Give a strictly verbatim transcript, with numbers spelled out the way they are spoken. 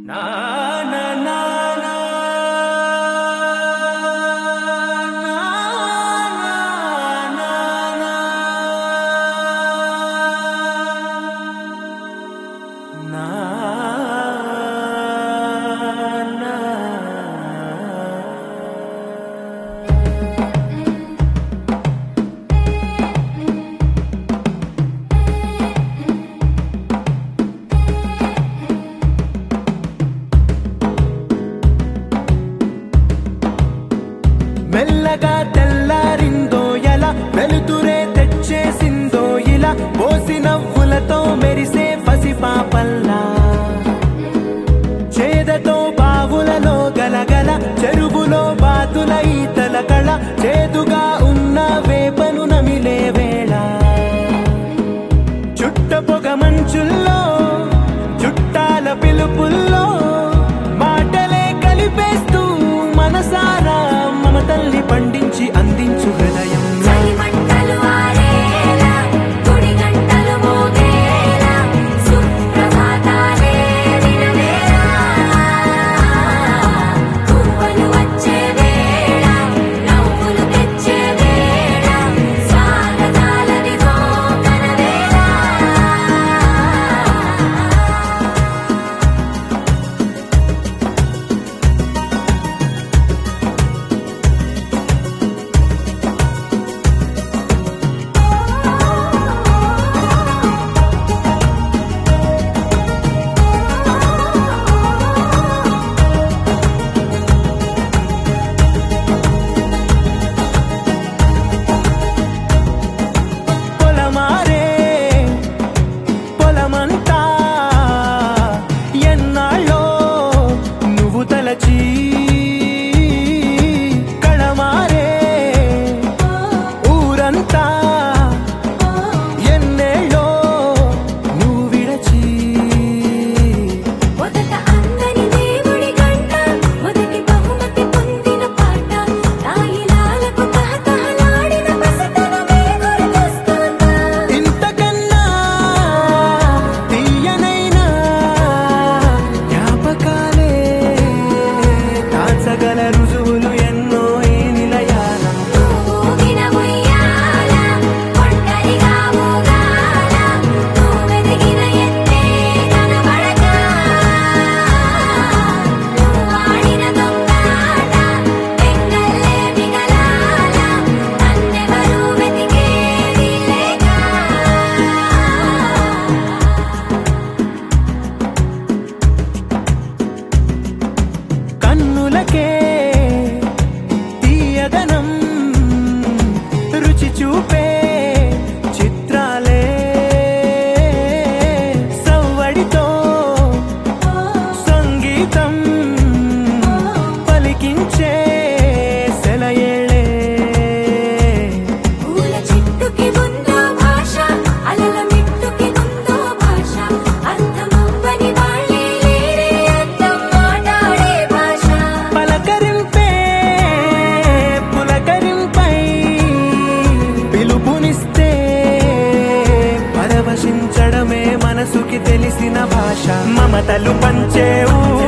మెల్లగా తెల్లారిందో ఎలా వెలుతురే తెచ్చేసిందో ఇలా పోసి నవ్వులతో మెరిసే పసిపాపల్లా చేదతో బావులలో గలగల చెరువులో బాతుల ఈతల కళ చేదుగా ఉన్న వేపను నమిలే వేళ చుట్ట పొగ మంచుల్లో చుట్టాల పిలుపుల్లో మాటలే కలిపేస్తూ మనసారా మమతల్ని పండించి అందించు హృదయం కళమారే ఊరంతా ఎన్నేళ్ళో నువ్వు విడచి మొదట అందని దేవుడి గంట మొదటి బహుమతి పొందిన పాట తాయిలాలకు తహతహలాడిన పసితనమే గుర్తొస్తుందా ఇంతకన్నా తీయనైనా జ్ఞాపకాలే తాచగల రుజువులు ఎన్నో ఈ నిలయాల ఊగిన ఉయ్యాల ఒంటరిగా ఊగాల నువ్వెదిగిన ఎత్తే కనబడక నువ్వాడిన దొంగాట పెంగల్లే మిగలాల నన్నెవరూ వెతికేది లేక కన్నులకే తీయదనం రుచి చూపే చిత్రాలే సవ్వడితో సంగీతం పలికించే సెలయేళే పూల చెట్టుకి ఉందో భాష అలల మిట్టుకి ఉందో భాష అర్థమవ్వని వాళ్ళే లేరే అర్థం మాట్లాడే భాష పలకరింపే పులకరింపై పిలుపునిస్తే పరవశించడమే మనసుకి తెలిసిన భాష మమతలు పంచే ఊ